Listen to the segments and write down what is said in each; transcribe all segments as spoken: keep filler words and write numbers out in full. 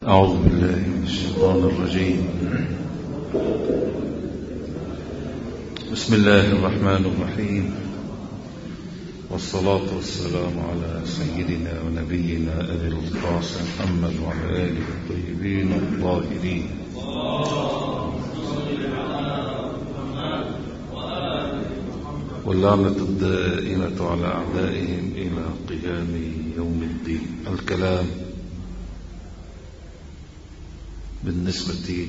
أعوذ بالله من الشيطان الرجيم. بسم الله الرحمن الرحيم، والصلاة والسلام على سيدنا ونبينا أبي القاسم محمد وعلى آله الطيبين الطاهرين. واللعنة الدائمة على أعدائهم إلى قيام يوم الدين. الكلام بالنسبة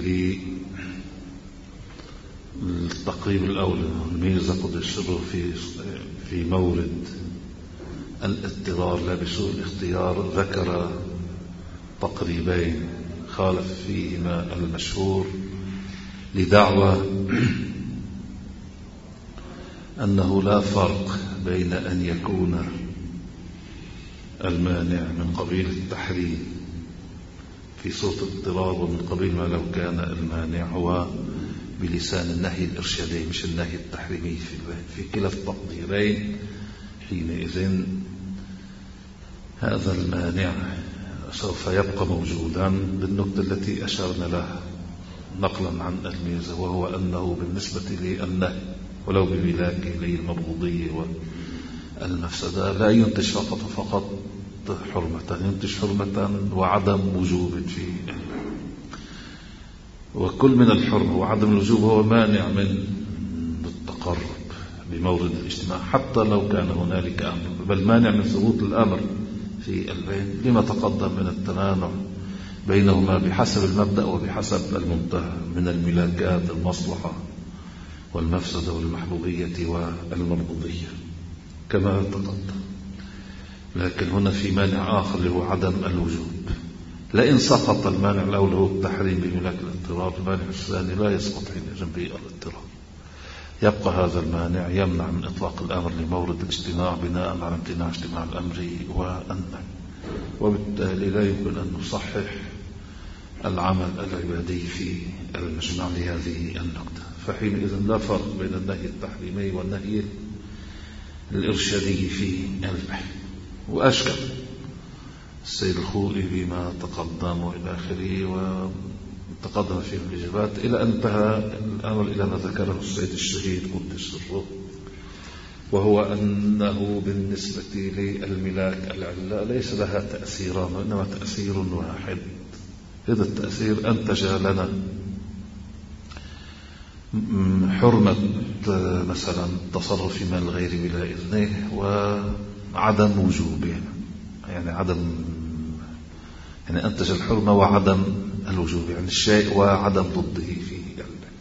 للتقريب الأول الميزة قد الشر في في مورد الاضطرار لا بسوء الاختيار، ذكر تقريبين خالف فيهما المشهور لدعوى أنه لا فرق بين أن يكون المانع من قبيل التحريم في صوت الاضطرار ومن قبيل ما لو كان المانع هو بلسان النهي الإرشادي مش النهي التحريمي. في كلا التقديرين حينئذ هذا المانع سوف يبقى موجودا بالنقطة التي أشرنا لها نقلا عن الميزة، وهو أنه بالنسبة للنهي ولو بملاكه للمبغوضية والمفسدة لا ينتج فقط فقط حرمة، ينتج حرمة وعدم وجوب فيه، وكل من الحرمة وعدم الوجوب هو مانع من التقرب بمورد الاجتماع حتى لو كان هنالك أمر، بل مانع من ثبوت الأمر في البين لما تقدم من التنانع بينهما بحسب المبدأ وبحسب المنتهى من الملاكات المصلحة والمفسدة والمحبوبية والمرضية كما تقدم. لكن هنا في مانع آخر اللي هو عدم الوجوب. لئن سقط المانع الأول هو التحريم بملاك الاضطرار، المانع الثاني لا يسقط حينئذ بالاضطرار، يبقى هذا المانع يمنع من إطلاق الأمر لمورد الاجتماع بناء على امتناع اجتماع الأمر والنهي، وبالتالي لا يمكن أن نصحح العمل العبادي في المجمع لهذه النقطة. فحينئذ لا فرق بين النهي التحريمي والنهي الإرشادي في البحث. وأشكل السيد الخوئي بما تقدم وإلى آخره وتقدم فيه الإجابات إلى أن انتهى الأمر إلى ما ذكره السيد الشهيد قدس سره، وهو أنه بالنسبة للملاك العلة ليس لها تأثيران وإنما تأثير واحد. هذا التأثير أنتج لنا حرمة مثلا تصرف مال الغير بلا إذنه وعدم وجوبه، يعني عدم يعني أنتج الحرمة وعدم الوجوب، يعني الشيء وعدم ضده في قلبه،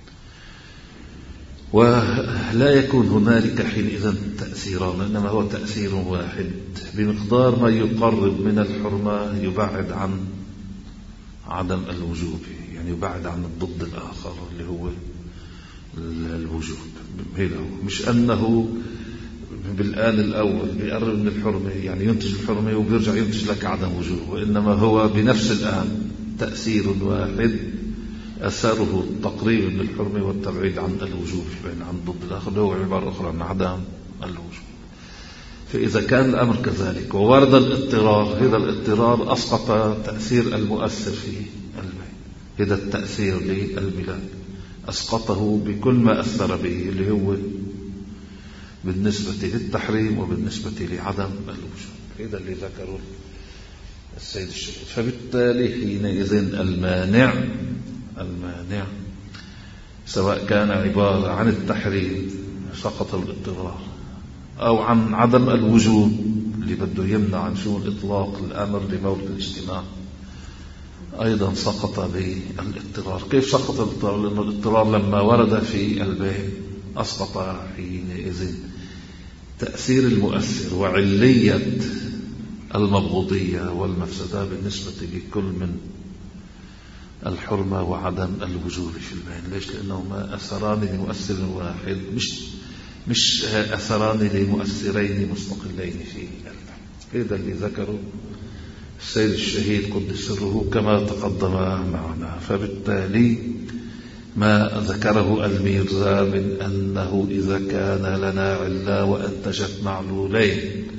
ولا يكون هنالك حينئذ تأثيران إنما هو تأثير واحد بمقدار ما يقرب من الحرمة يبعد عن عدم الوجوب، يعني يبعد عن الضد الآخر اللي هو الوجوب. مش أنه بالآن الأول بيقرب من الحرمة يعني ينتج الحرمة وبيرجع ينتج لك عدم وجوب، وإنما هو بنفس الآن تأثير واحد أثره التقريب من الحرمة والتبعيد عن الوجوب بين عن ضد الآخر، هو عبارة أخرى عن عدم الوجوب. فإذا كان الأمر كذلك وورد الاضطرار، هذا الاضطرار أسقط تأثير المؤثر في البين، هذا التأثير للملاك أسقطه بكل ما أثر به اللي هو بالنسبة للتحريم وبالنسبة لعدم الوجوب، هذا اللي ذكره السيد الشهيد. فبالتالي حينئذ المانع المانع سواء كان عبارة عن التحريم سقط الاضطرار أو عن عدم الوجوب اللي بده يمنع عن شؤون إطلاق الأمر لمورد الاجتماع أيضا سقط بالاضطرار. كيف سقط الاضطرار؟ لأن الاضطرار لما ورد في البين أسقط حينئذ تأثير المؤثر وعلية المبغوضية والمفسدة بالنسبة لكل من الحرمة وعدم الوجوب في البين. ليش؟ لأنهما أثران لمؤثر واحد، مش مش أثران لمؤثرين مستقلين في البين. هذا اللي ذكره السيد الشهيد قدس سره كما تقدم معنا. فبالتالي ما ذكره الميرزا من أنه إذا كان لنا علة وأنتجت معلولين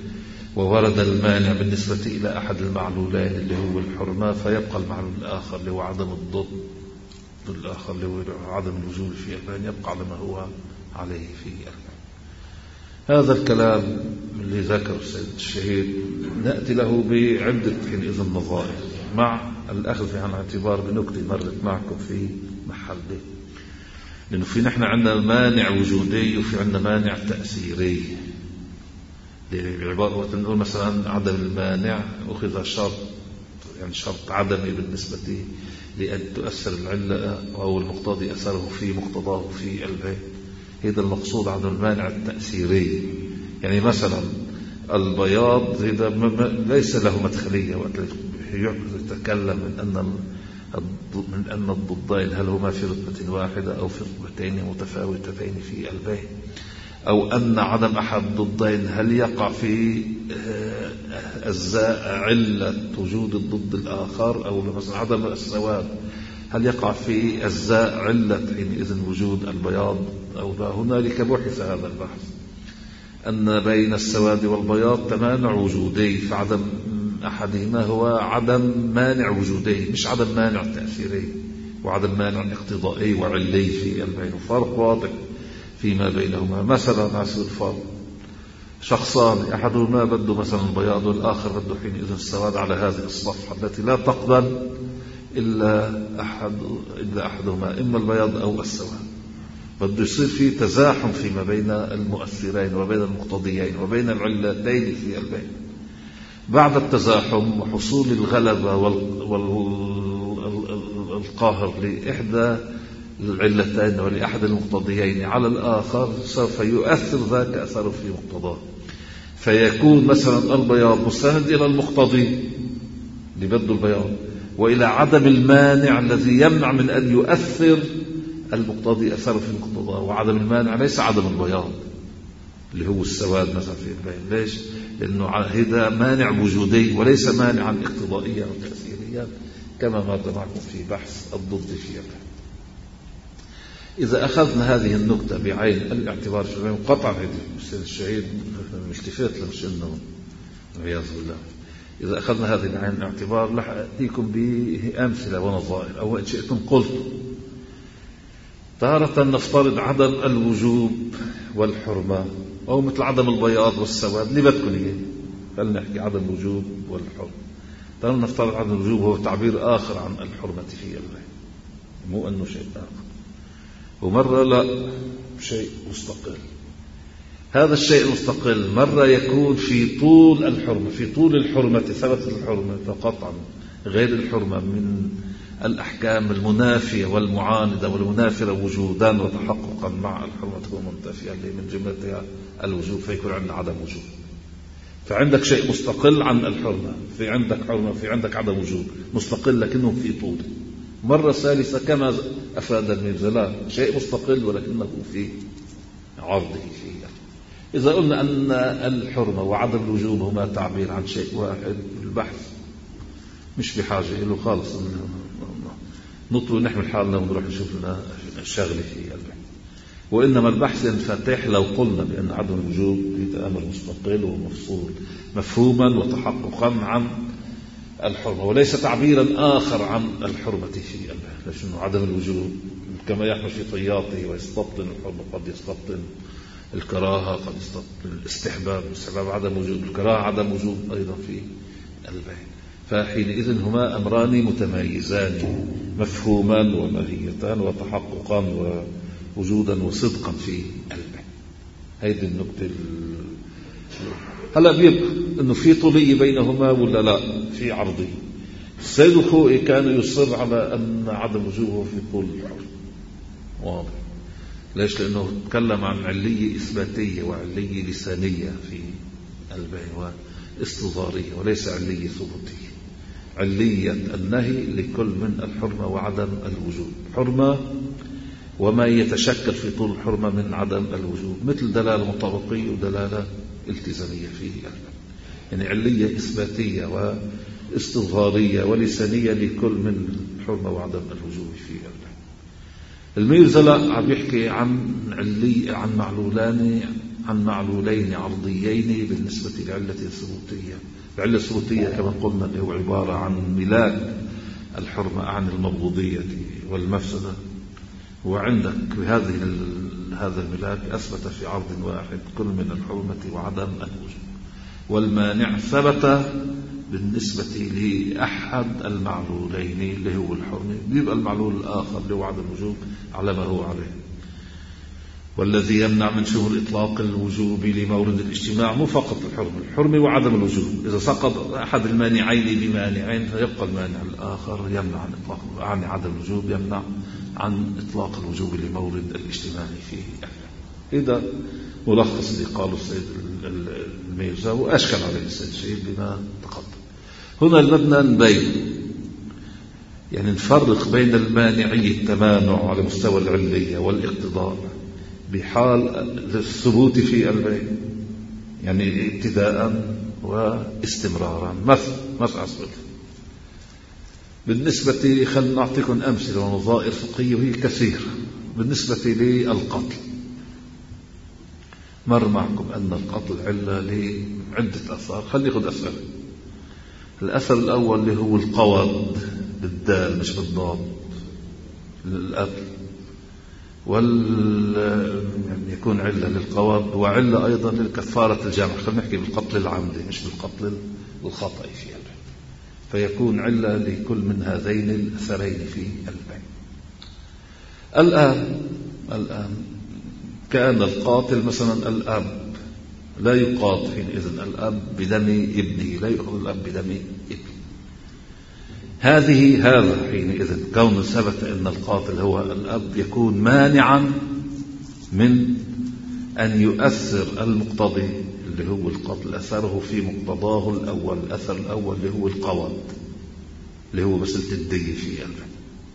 وورد المانع بالنسبة إلى أحد المعلولين اللي هو الحرمة، فيبقى المعلول الآخر اللي هو عدم الضد الآخر اللي هو عدم الوجود في البين يبقى على ما هو عليه في البين. هذا الكلام اللي ذكر السيد الشهيد نأتي له بعدة حينئذ نظائر مع الأخذ في عن اعتبار بنكتة مرت معكم في محله، لأنه في نحن عندنا مانع وجودي وفي عندنا مانع تأثيري. بعبارة نقول مثلا عدم المانع أخذ شرط، يعني شرط عدمي بالنسبة لأن تؤثر العلة أو المقتضي أثره في مقتضاه في البيت. هذا المقصود عدم المانع التأثيري. يعني مثلا البياض هذا ليس له مدخلية وقت يتكلم من أن من أن الضدين هل هما في رتبة واحدة أو في رتبتين متفاوتتين في البيت، أو أن عدم أحد الضدين هل يقع في أجزاء علة وجود الضد الآخر، أو مثلا عدم السواد هل يقع في أجزاء علة حينئذ وجود البياض أو لا. هنالك بحث هذا البحث أن بين السواد والبياض تمانع وجودي، فعدم أحدهما هو عدم مانع وجودي مش عدم مانع تأثيري، وعدم مانع اقتضائي وعلي في البين، فرق واضح فيما بينهما. مثلا على سبيل الفرق شخصان أحدهما بده مثلا البياض والآخر بده حينئذ السواد على هذه الصفحة التي لا تقبل إلا أحد إلا أحدهما، إما البياض أو السواد. بده يصير في تزاحم فيما بين المؤثرين وبين المقتضيين وبين العلتين في البين. بعد التزاحم وحصول الغلبة والقاهر لإحدى العلتين ولأحد المقتضيين على الآخر سوف يؤثر ذاك أثره في مقتضاه، فيكون مثلا البياض مستند إلى المقتضي اللي بده البياض وإلى عدم المانع الذي يمنع من أن يؤثر المقتضي أثره في مقتضاه. وعدم المانع ليس عدم البياض اللي هو السواد مثلا في البين. ليش؟ لأنه هذا مانع وجودي وليس مانعا اقتضائيا وتأثيريا كما مر معكم في بحث الضد في البين. إذا أخذنا هذه النقطة بعين الاعتبار في البين قطعا السيد الشهيد التفات لمش إنه والعياذ بالله. إذا أخذنا هذه العين الاعتبار رح أتيكم بأمثلة ونظائر. أو إن شئتم قلت تارة نفترض عدم الوجوب والحرمة، أو مثل عدم البياض والسواد اللي بدكم إياه. خلينا نحكي عدم الوجوب والحرمة. تارة نفترض عدم الوجوب هو تعبير آخر عن الحرمة في البين، مو أنه شيء آخر. ومرة لا شيء مستقل. هذا الشيء المستقل مرة يكون في طول الحرمة، في طول الحرمة ثبت الحرمة فقطعا غير الحرمة من الأحكام المنافية والمعاندة والمنافرة وجودا وتحققا مع الحرمة تكون منتفية اللي من جملتها الوجوب، فيكون عندنا عدم وجوب. فعندك شيء مستقل عن الحرمة، في عندك حرمة في عندك عدم وجوب مستقل لكنه في طول. مرة ثالثة كما أفاد الميرزلان شيء مستقل ولكنه في عرضه فيه. إذا قلنا أن الحرمة وعدم الوجوب هما تعبير عن شيء واحد، البحث مش بحاجة له خالص نطوي نحمل حالنا ونروح نشوف لنا الشغلة في البحث. وإنما البحث ينفتح لو قلنا بأن عدم الوجوب هذا أمر مستقل ومفصول مفهوما وتحققا عن الحرمة، وليس تعبيرا آخر عن الحرمة في البحث. لأنه عدم الوجوب كما يحمل في طياته ويستبطن الحرمة، قد يستبطن الكراهة، قد يستبطن الاستحباب، الاستحباب عدم وجوب، الكراهة عدم وجوب أيضا في البحث. فحينئذ هما أمران متميزان مفهوما وماهيتان وتحققا ووجودا وصدقا في البحث. هذه النقطة. هلا بيبقى انه في طولية بينهما ولا لا؟ في عرضية. السيد الخوئي كان يصر على ان عدم وجوبه في طول الحر واضح. ليش؟ لانه تكلم عن علية اثباتية وعلية لسانية في البين واستظهارية، وليس علية ثبوتية. علية النهي لكل من الحرمة وعدم الوجوب، حرمة وما يتشكل في طول الحرمة من عدم الوجوب، مثل دلالة مطابقية ودلالة التزامية فيه. يعني علية إثباتية واستظهارية ولسانية لكل من الحرمة وعدم الوجوب فيه. الميرزلة عم يحكي عن علي عن معلولان عن معلولين عرضيين بالنسبة لعلة ثبوتية. العلة الثبوتية كما قلنا اللي هو عبارة عن ملاك الحرمة عن المبغوضية والمفسدة، وعندك بهذه هذا الملاك أثبت في عرض واحد كل من الحرمة وعدم الوجوب، والمانع ثبت بالنسبة لأحد المعلولين اللي هو الحرمة، بيبقى المعلول الآخر اللي هو عدم الوجوب على ما هو عليه. والذي يمنع من شهور إطلاق الوجوب لمورد الاجتماع مو فقط الحرمة الحرمة وعدم الوجوب. إذا سقط أحد المانعين بمانعين فيبقى المانع الآخر يمنع عن إطلاق عن عدم الوجوب، يمنع عن إطلاق الوجوب لمورد الاجتماع فيه. إذا ملخص اللي قاله السيد الميرزا وأشكل عليه السيد الشهيد بما تقدم. هنا بدنا نبين يعني نفرق بين المانعي التمانع على مستوى العلية والاقتضاء بحال الثبوت في البين، يعني ابتداء واستمرارا. مثل مثل أصبر بالنسبة، خلنا نعطيكم أمثلة ونظائر فقهية وهي كثيرة. بالنسبة للقتل مر معكم أن القتل علة لعدة أثار. خلي ناخذ أثر. الأثر الأول اللي هو القواد بالدال مش بالضاد للقتل، وال يعني يكون علة للقواد وعلة أيضا للكفارة الجمع. خلينا نحكي بالقتل العمدي مش بالقتل الخطأ في البين، فيكون علة لكل من هذين الأثرين في البين. الآن الآن كان القاتل مثلا الأب، لا يقاط حينئذ الأب بدم ابنه، لا يأخذ الأب بدم ابنه. هذه هذا حينئذ كون ثبت أن القاتل هو الأب يكون مانعا من أن يؤثر المقتضي اللي هو القتل أثره في مقتضاه الأول. الأثر الأول اللي هو القواد اللي هو مسألة الدية في البين.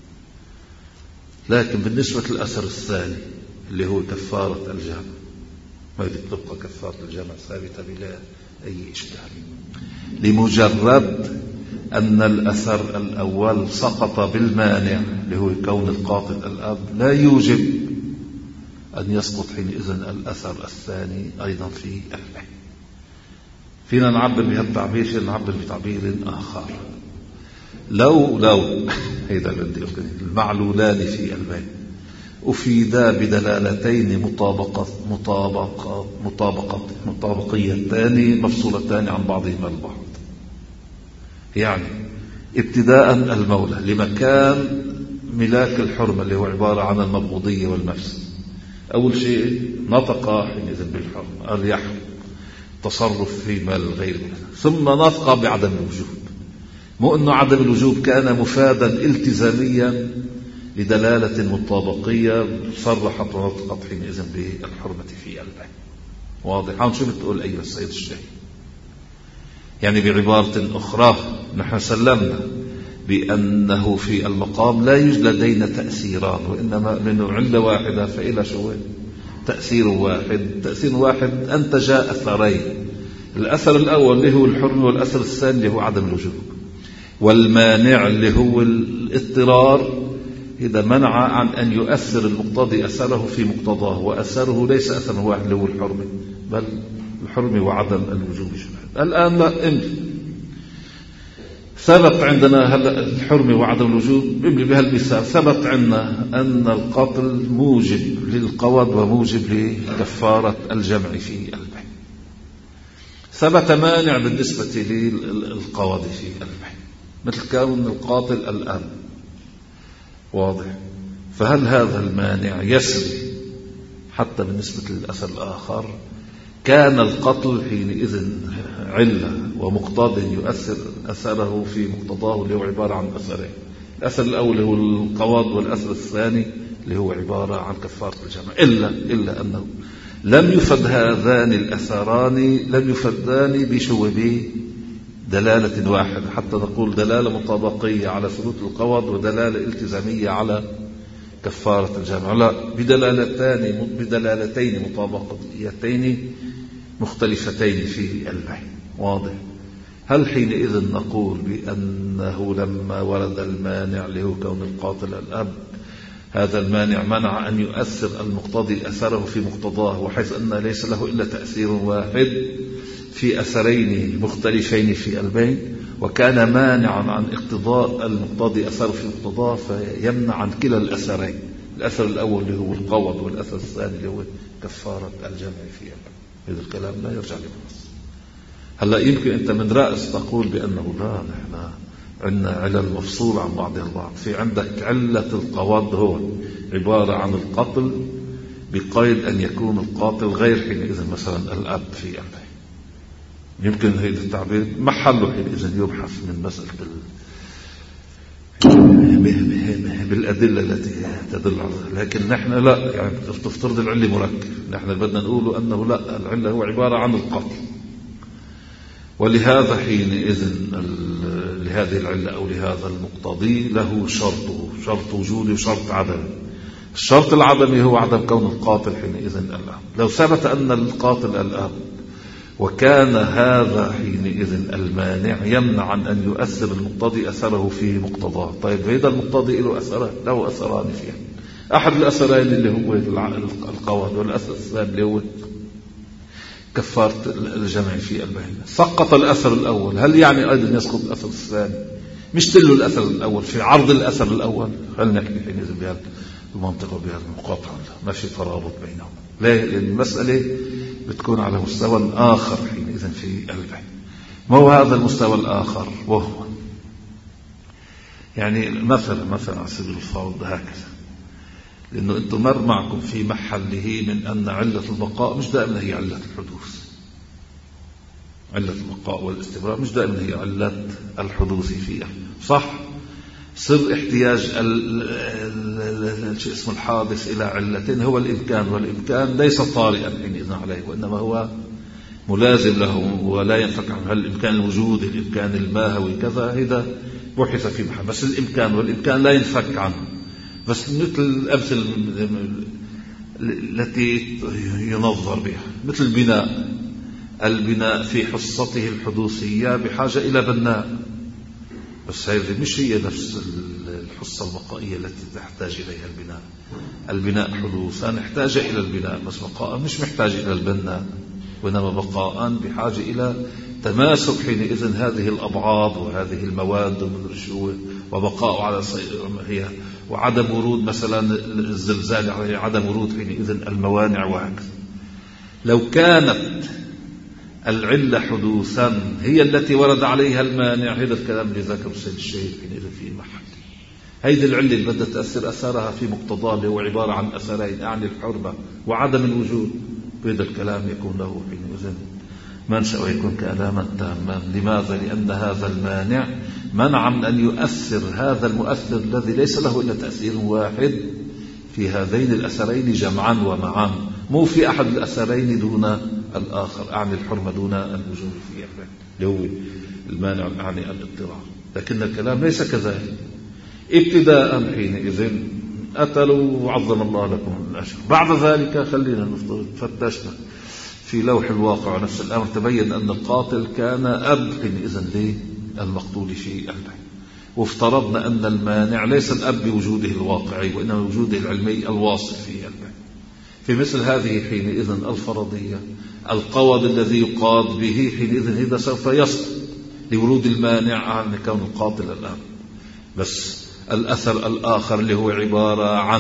لكن بالنسبة للأثر الثاني اللي هو كفارة الجمع، ما تبقى كفارة الجمع ثابتة بلا أي إشكال، لمجرد أن الأثر الأول سقط بالمانع اللي هو كون القاتل الأب، لا يوجب أن يسقط حينئذ الأثر الثاني أيضا في البين. فينا نعبر بهذا التعبير، فينا نعبر بتعبير آخر. لو لو هيدا المعلولان في البين أفيدا بدلالتين مطابقة مطابقة مطابقة مطابقيتان مفصولتان عن بعضهما البعض، يعني ابتداء المولى لمكان ملاك الحرمة اللي هو عبارة عن المبغوضية والمفسد. أول شيء نطق حينئذ بالحرمة، قال يحرم تصرف في مال الغير، ثم نطق بعدم الوجوب. مو أنه عدم الوجوب كان مفادا التزاميا لدلالة مطابقية صرحت ونطقت حينئذ بالحرمة في البين. واضح؟ عن شو بتقول أيها السيد الشهيد؟ يعني بعبارة أخرى نحن سلمنا بأنه في المقام لا يوجد لدينا تأثيران، وإنما من علة واحدة فإلى شو تأثير واحد. تأثير واحد أنتج أثرين، الأثر الأول اللي هو الحرمة، والأثر الثاني اللي هو عدم الوجوب. والمانع اللي هو الاضطرار إذا منع عن أن يؤثر المقتضي أثره في مقتضاه، وأثره ليس أثر واحد اللي هو الحرمة، بل الحرمة وعدم الوجوب. الآن لا إن ثبت عندنا هلا الحرمة وعدم الوجوب، بملي بهالمثال ثبت عندنا أن القتل موجب للقود وموجب لكفارة الجمع في البين. ثبت مانع بالنسبة للقود في البين مثل كون القاتل الآن. واضح؟ فهل هذا المانع يسري حتى بالنسبة للأثر الآخر؟ كان القتل حينئذ علة ومقتضى يؤثر أثره في مقتضاه اللي هو عبارة عن أثرين. الأثر الأول هو القواض، والأثر الثاني اللي هو عبارة عن كفارة الجمع، إلا, إلا أنه لم يفد هذان الأثران لم يفدان بشوبه دلالة واحدة حتى نقول دلالة مطابقية على ثبوت القواض ودلالة التزامية على كفارة الجمع، لا، بدلالتين بدلالتين مطابقتين مختلفتين في البين. واضح؟ هل حينئذ نقول بأنه لما ورد المانع له كون القاتل الأب هذا المانع منع أن يؤثر المقتضي أثره في مقتضاه، وحيث أن ليس له إلا تأثير واحد في أثرين مختلفين في البين، وكان مانعا عن اقتضاء المقتضي أثره في مقتضاه فيمنع عن كلا الأثرين، الأثر الأول اللي هو القوض، والأثر الثاني اللي هو كفارة الجمع في البين. هذا الكلام لا يرجع للنص. هلا يمكن أنت من رأس تقول بأنه لا، نحن عندنا علل مفصول عن بعضها البعض. في عندك علة القواد هو عبارة عن القتل بقيد أن يكون القاتل غير حينئذ مثلا الأب في البين. يمكن هذا التعبير محله حينئذ يبحث من مسألة بالأدلة التي تدل على ذلك. لكن نحن لا، يعني تفترض العلة مركب، نحن بدنا نقول أنه لا، العلة هو عبارة عن القتل. ولهذا حينئذ لهذه العلة أو لهذا المقتضي له شرطه، شرط وجودي وشرط عدمي. الشرط العدمي هو عدم كون القاتل حينئذ الأب. لو ثبت أن القاتل الأب وكان هذا حينئذ المانع يمنع عن أن يؤثر المقتضي أثره في مقتضاه. طيب هذا المقتضي له أثران، له أثران فيه. أحد الأثرين اللي هو القواد، والأثر الثاني اللي هو كفارة الجمع في البين. سقط الأثر الأول، هل يعني أيضا يسقط الأثر الثاني؟ مش تلو الأثر الأول في عرض الأثر الأول. خلينا نحكي حينئذ بهذا المنطقة وبهذا المقاطعة، ما في ترابط بينهم. ليه؟ لأن المسألة بتكون على مستوى آخر حينئذ في البين. ما هو هذا المستوى الآخر؟ وهو يعني مثلا مثلا على سبيل الفرض هكذا، لأنه أنتم مر معكم في محله من أن علة البقاء مش دائما هي علة الحدوث. علة البقاء والاستمرار مش دائما هي علة الحدوث فيها، صح؟ سر احتياج شيء اسمه الحادث إلى علتين هو الإمكان، والإمكان ليس طارئا حينئذ عليه، وإنما هو ملازم له ولا ينفك عنه. هل الإمكان الوجودي، الإمكان الماهوي كذا، هذا بحث في محل، بس الإمكان والإمكان لا ينفك عنه. بس مثل الأمثلة التي ينظر بها مثل البناء، البناء في حصته الحدوثية بحاجة إلى بناء، بس هذه مش هي نفس الحصة البقائية التي تحتاج إليها البناء. البناء حدوثا نحتاج إلى البناء، بس بقاء مش محتاج إلى البناء، وإنما بقاء بحاجة إلى تماسك حينئذ هذه الأبعاد وهذه المواد والرشوة، وبقاء على هي وعدم ورود مثلا الزلزال، عدم ورود حينئذ الموانع وهكذا. لو كانت العلة حدوثا هي التي ورد عليها المانع، هذا الكلام اللي ذكر سيد الشيخ حينئذ في محل. هيدي العلة اللي بدها تأثر أثرها في مقتضاه اللي هو عبارة عن أثرين، أعني الحرمة وعدم الوجود، هذا الكلام يكون له حينئذ منشأ ويكون كلاما تاما. لماذا؟ لأن هذا المانع منع من أن يؤثر هذا المؤثر الذي ليس له إلا تأثير واحد في هذين الأثرين جمعا ومعا، مو في أحد الأثرين دون الآخر، أعني الحرمة دون الوجود في أحد اللي هو المانع أعني الاضطرار. لكن الكلام ليس كذلك. ابتداء حينئذ قتلوا وعظم الله لكم الأجر. بعد ذلك خلينا نفترض فتشنا في لوح الواقع نفس الأمر، تبين أن القاتل كان أب حينئذ للمقتول في البين، وافترضنا أن المانع ليس الأب بوجوده الواقعي وإنما وجوده العلمي الواصف في البين. في مثل هذه حينئذ الفرضية القوض الذي يقاض به حينئذ هذا سوف يسقط لورود المانع عن كون القاتل الأب. بس الأثر الآخر اللي هو عبارة عن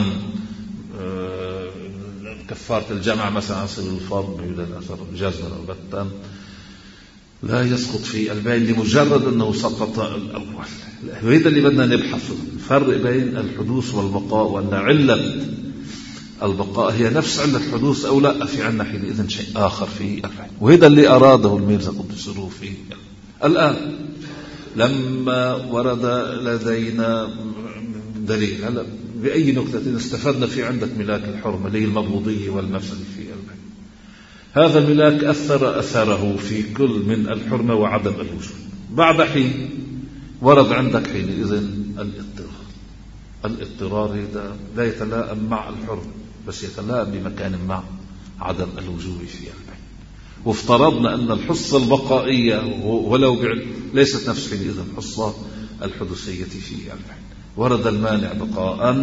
كفارة الجمع مثلا عن سبيل الفرض بيوجد أثر جزما أو بتا لا يسقط في البين لمجرد أنه سقط الأول. وهذا اللي بدنا نبحثه، الفرق بين الحدوث والبقاء، وأن علة البقاء هي نفس علة الحدوث أو لا، في عنا حينئذ شيء آخر في البين. وهذا اللي أراده الميرزا قدس روحه. الآن لما ورد لدينا دليل، هلا بأي نكتة استفدنا في عندك ملاك الحرمة اللي هي المبغوضية والمفسد في البين. هذا الملاك أثر أثره في كل من الحرمة وعدم الوجود. بعد حين ورد عندك حينئذ الاضطرار. الاضطرار هذا لا يتلائم مع الحرمة بس يتلائم بمكان مع عدم الوجود في البين. وافترضنا أن الحصة البقائية ولو ليست نفس حينئذ الحصة الحدوثية في البين. ورد المانع بقاء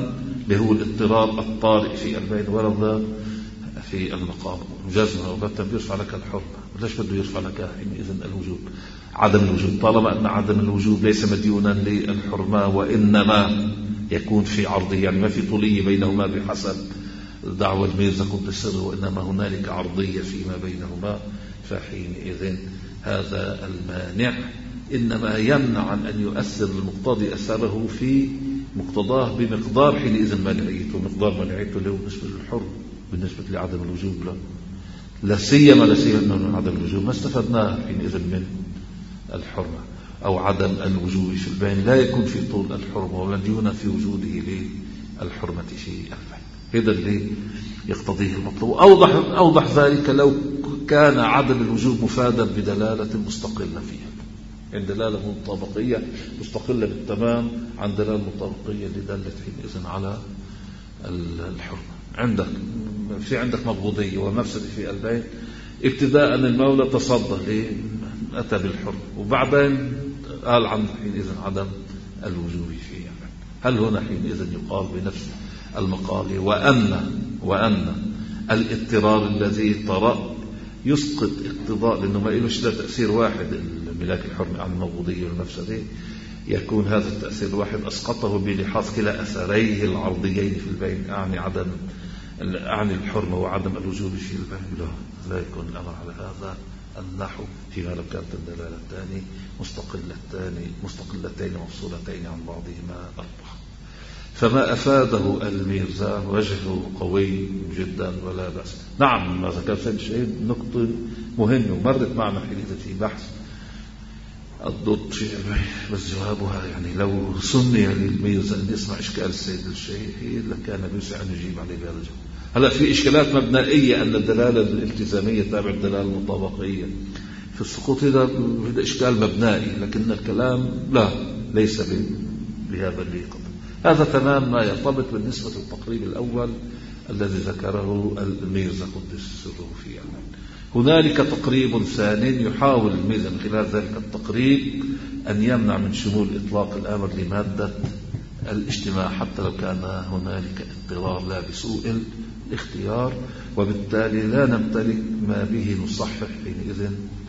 اللي هو الاضطرار الطارئ في البين ولو في المقام جزمة وبتا بيرفع لك الحرمة. ليش بده يرفع لك حينئذ الوجوب عدم الوجوب طالما أن عدم الوجوب ليس مديونا للحرمة وإنما يكون في عرضه، يعني ما في طولية بينهما بحسب دعوة الميرزا قدس سره، وإنما هنالك عرضية فيما بينهما، فحينئذ هذا المانع إنما يمنع عن أن يؤثر المقتضي أثره في مقتضاه بمقدار حينئذ منعيته، مقدار منعيته له بالنسبة للحر بالنسبة لعدم الوجوب لا لا سيما لا سيما من عدم الوجوب ما استفدناه حينئذ من الحرمة أو عدم الوجوب في البين لا يكون في طول الحرمة ومديونا في وجوده للحرمة في البين. هذا اللي يقتضيه المطلوب. أوضح, أوضح ذلك لو كان عدم الوجوب مفادا بدلالة مستقلة فيها، يعني دلالة مطابقية مستقلة بالتمام عن دلالة مطابقية اللي دلت حينئذ على الحرمة. عندك في عندك مبغوضية ومفسدة في البين، ابتداء المولى تصدى أتى بالحرمة وبعدين قال عن حينئذ عدم الوجوب فيه. هل هنا حينئذ يقال بنفس المقال وأن وأن الاضطرار الذي طرأ يسقط اقتضاء، لأنه ما إلوش لا تأثير واحد ملاك الحرمة عن المبغوضية والمفسدة، يكون هذا التأثير الواحد أسقطه بلحاظ كلا أثريه العرضيين في البين، أعني عدم أعني الحرمة وعدم الوجوب في البين. لا, لا يكون الأمر على هذا النحو فيما لو كانت الدلالتان مستقلتان مستقلتين مفصولتين عن بعضهما أربعة. فما أفاده الميرزا وجهه قوي جدا ولا بأس. نعم ما ذكر سيد الشهيد نقطة مهمة ومرت معنا حينئذ في بحث الضد في البين، بس جوابها يعني لو سمي للميرزا أن يسمع إشكال السيد الشهيد لكان بيسع أن يجيب عليه بهذا الجواب. هلا في إشكالات مبنائية أن الدلالة الالتزامية تابع الدلالة المطابقية في السقوط، هذا إشكال مبنائي، لكن الكلام لا ليس بهذا اللي قبل. هذا تمام ما يرتبط بالنسبة للتقريب الأول الذي ذكره الميرزا قدس سره في البين. هنالك تقريب ثاني يحاول الميرزا من خلال ذلك التقريب أن يمنع من شمول إطلاق الأمر لمادة الاجتماع حتى لو كان هنالك اضطرار لا بسوء الاختيار، وبالتالي لا نمتلك ما به نصحح حينئذ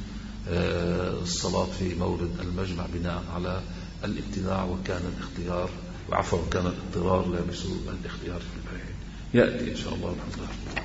الصلاة في مورد المجمع بناء على الامتناع وكان الاختيار وعفوا كان الاضطرار لا بسوء الاختيار في البين. يأتي إن شاء الله الحمد لله.